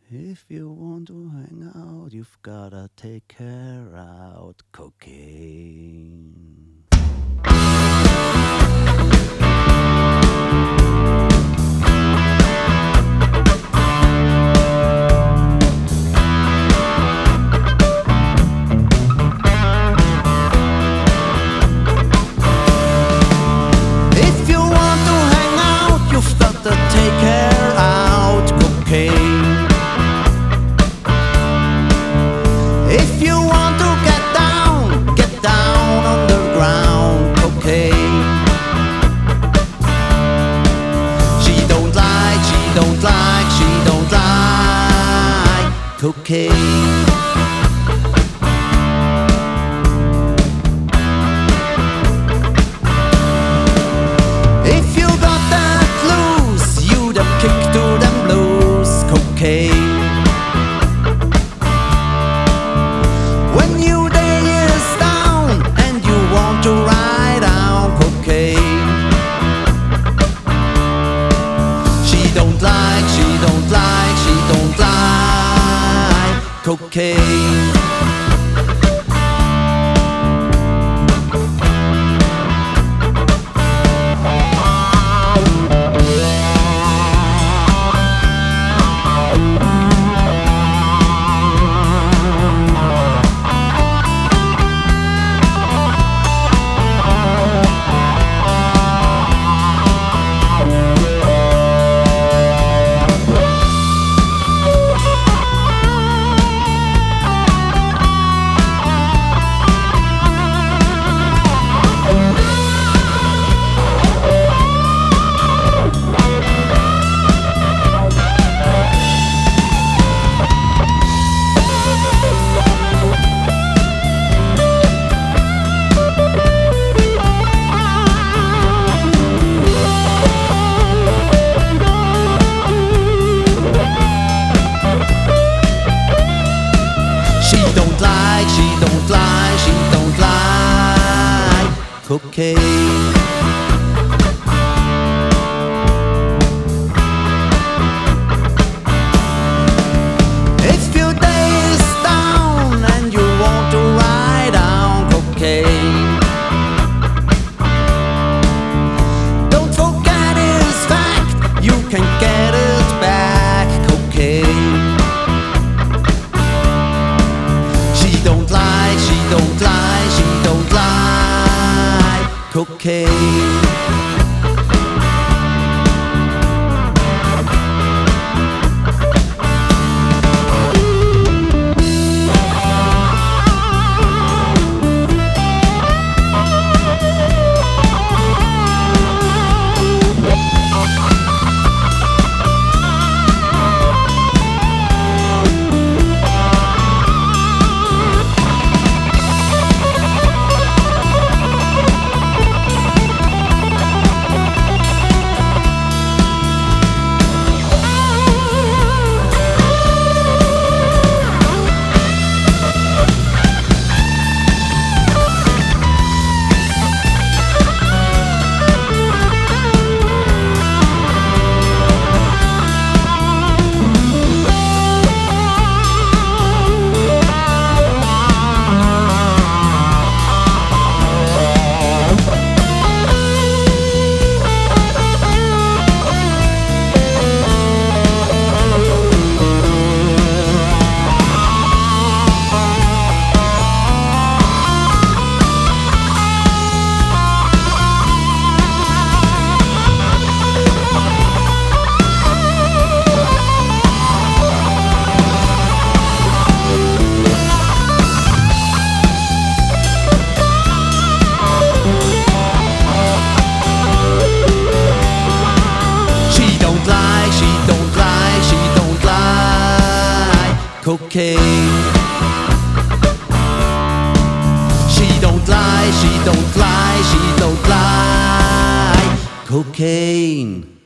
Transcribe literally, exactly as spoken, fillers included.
If you want to hang out, you've gotta take care out cocaine. If you want to hang out, you've gotta take care out cocaine. If you want to get down, get down on the ground, cocaine. She don't like, she don't like, she don't like cocaine. If you got that loose, you'd have kicked to them blues, cocaine. Cocaine. Cocaine. If your day is down and you want to ride on cocaine, don't forget it's fact, you can get it back, cocaine. She don't like, she don't like, she don't like cocaine. Cocaine. She don't lie, she don't lie, she don't lie cocaine.